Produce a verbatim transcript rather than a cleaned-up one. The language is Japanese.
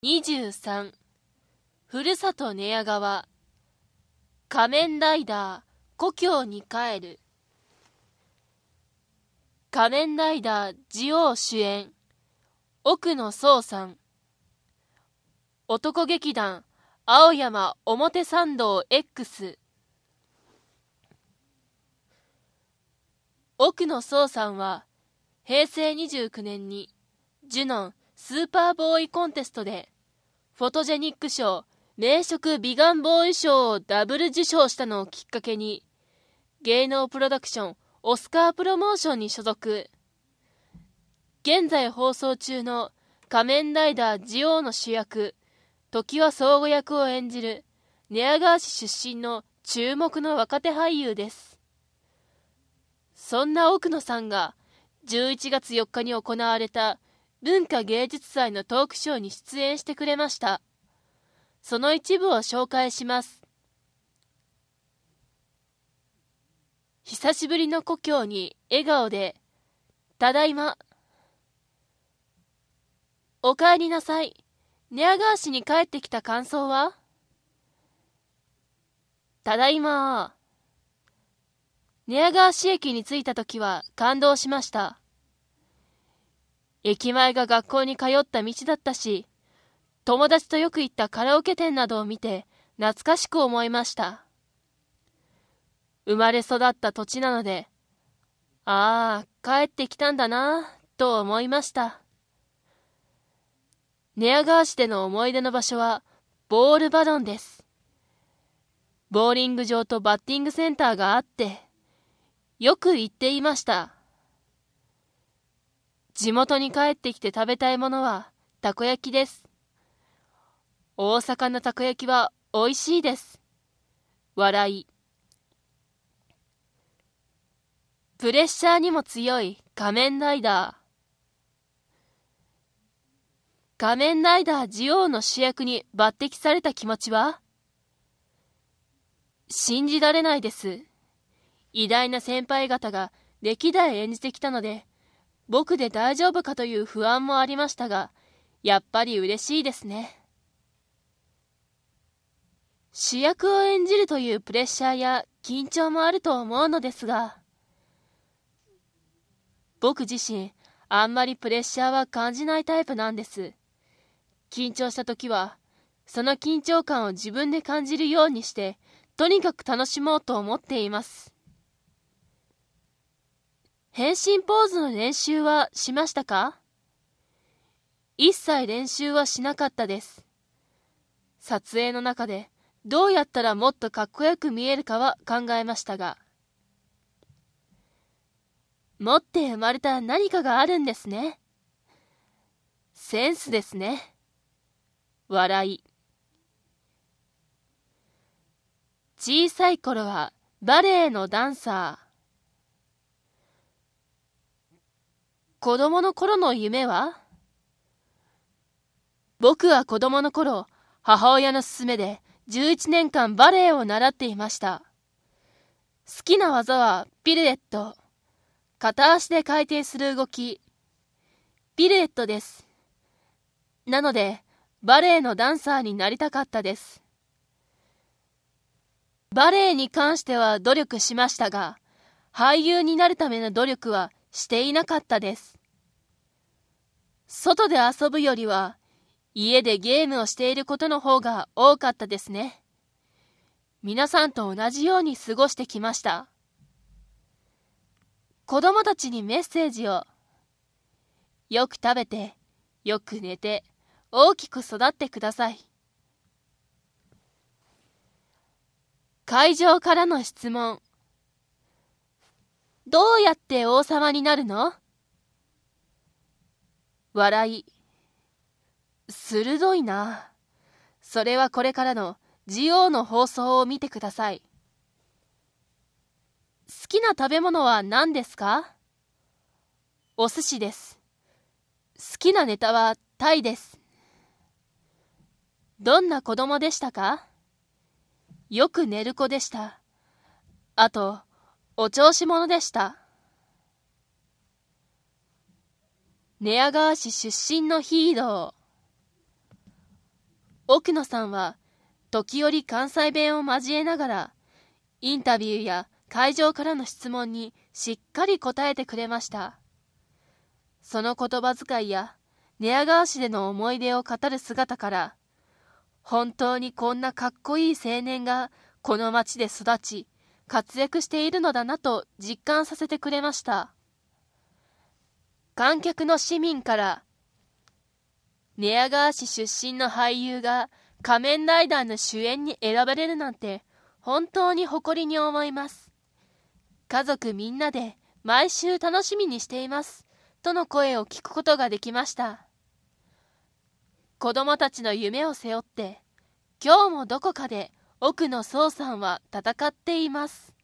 にじゅうさんふるさと寝屋川仮面ライダー故郷に帰る。仮面ライダージオウ主演、奥野壮さん。男劇団青山表参道 X。 奥野壮さんはへいせいにじゅうきゅうねんにジュノンスーパーボーイコンテストでフォトジェニック賞名色美顔ボーイ賞をダブル受賞したのをきっかけに芸能プロダクションオスカープロモーションに所属。現在放送中の仮面ライダージオウの主役常盤相互役を演じる寝屋川市出身の注目の若手俳優です。そんな奥野さんがじゅういちがつよっかに行われた文化芸術祭のトークショーに出演してくれました。その一部を紹介します。久しぶりの故郷に笑顔で、ただいま。お帰りなさい。寝屋川市に帰ってきた感想は？ただいま。寝屋川市駅に着いたときは感動しました。駅前が学校に通った道だったし、友達とよく行ったカラオケ店などを見て懐かしく思いました。生まれ育った土地なので、ああ、帰ってきたんだなと思いました。寝屋川市での思い出の場所はボールバロンです。ボーリング場とバッティングセンターがあって、よく行っていました。地元に帰ってきて食べたいものはたこ焼きです。大阪のたこ焼きは美味しいです。笑い。プレッシャーにも強い仮面ライダー。仮面ライダージオウの主役に抜擢された気持ちは？信じられないです。偉大な先輩方が歴代演じてきたので、僕で大丈夫かという不安もありましたが、やっぱり嬉しいですね。主役を演じるというプレッシャーや緊張もあると思うのですが、僕自身あんまりプレッシャーは感じないタイプなんです。緊張した時はその緊張感を自分で感じるようにしてとにかく楽しもうと思っています。変身ポーズの練習はしましたか？一切練習はしなかったです。撮影の中でどうやったらもっとかっこよく見えるかは考えましたが、持って生まれた何かがあるんですね。センスですね。笑い。小さい頃はバレエのダンサー。子供の頃の夢は？僕は子供の頃、母親の勧めでじゅういちねんかんバレエを習っていました。好きな技はピルエット。片足で回転する動き。ピルエットです。なので、バレエのダンサーになりたかったです。バレエに関しては努力しましたが、俳優になるための努力はしていなかったです。外で遊ぶよりは、家でゲームをしていることの方が多かったですね。皆さんと同じように過ごしてきました。子供たちにメッセージを。よく食べて、よく寝て、大きく育ってください。会場からの質問。どうやって王様になるの？笑い。鋭いな。それはこれからのジオウの放送を見てください。好きな食べ物は何ですか？お寿司です。好きなネタはタイです。どんな子供でしたか？よく寝る子でした。あと、お調子者でした。寝屋川市出身のヒーロー。 奥野さんは時折関西弁を交えながらインタビューや会場からの質問にしっかり答えてくれました。その言葉遣いや寝屋川市での思い出を語る姿から、本当にこんなかっこいい青年がこの町で育ち活躍しているのだなと実感させてくれました。観客の市民から寝屋川市出身の俳優が仮面ライダーの主演に選ばれるなんて本当に誇りに思います。家族みんなで毎週楽しみにしていますとの声を聞くことができました。子供たちの夢を背負って今日もどこかで奥野壮さんは戦っています。